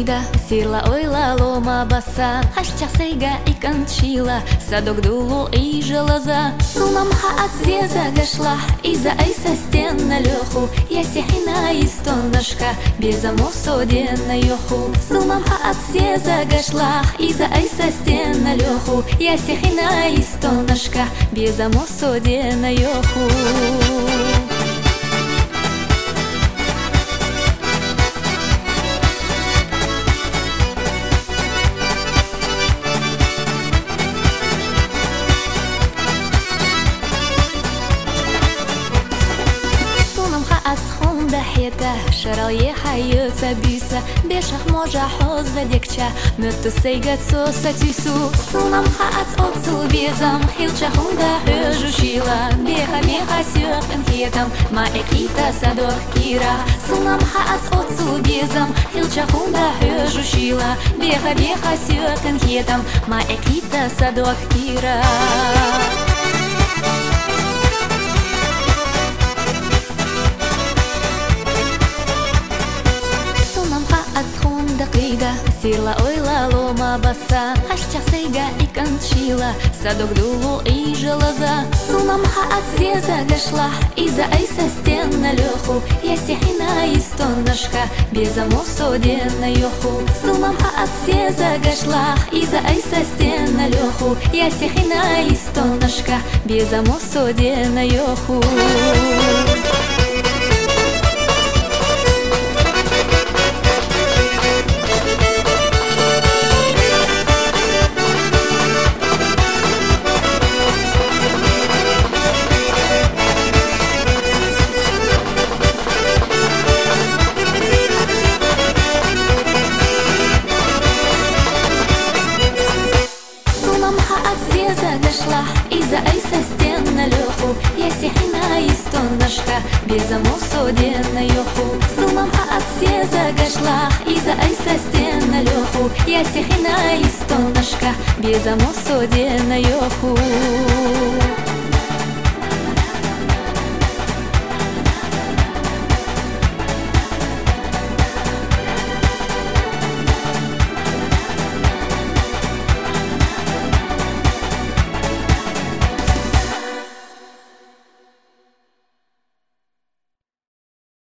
Кида, сила ойла лома баса, Хашчасейга и кончила, Садок дулу и желоза. Сунам ха от свеза гашла, Иза айса стен на леху, Я сехина из тоннашка, Безамо соде на йоху. Сунам ха от свеза гашла, Иза айса стен на леху, Я сехина из тоннашка, Безамо соде на йоху. Хета шарал ехается биса, Бешах можа хоза декча, Möttu сейгат соса тюсу. Сунам хаат отцу безам, Хилча хунда höжушила, Беха сёрен хетам, Ма экита садок кира. Сунам хаат отцу безам, Хилча хунда höжушила, Беха сёрен хетам, Ма экита садок кира. Кида, сила ойла лома баса, Хашчасейга и кончила, Садок дулу и желоза. Сунам ха от свеза гашла, Иза айса стен на леху, Я сехина из тоннашка, Безамо соде на йоху. Сунам ха от свеза гашла, Иза айса стен на леху, Я сехина из тоннашка, Безамо соде на йоху. Иза айса стен на леху, Я сехина из тоннашка, Безамо соде на йоху. Сунам ха от свеза гашла, Иза айса стен на леху, Я сехина из тоннашка, Безамо соде на йоху.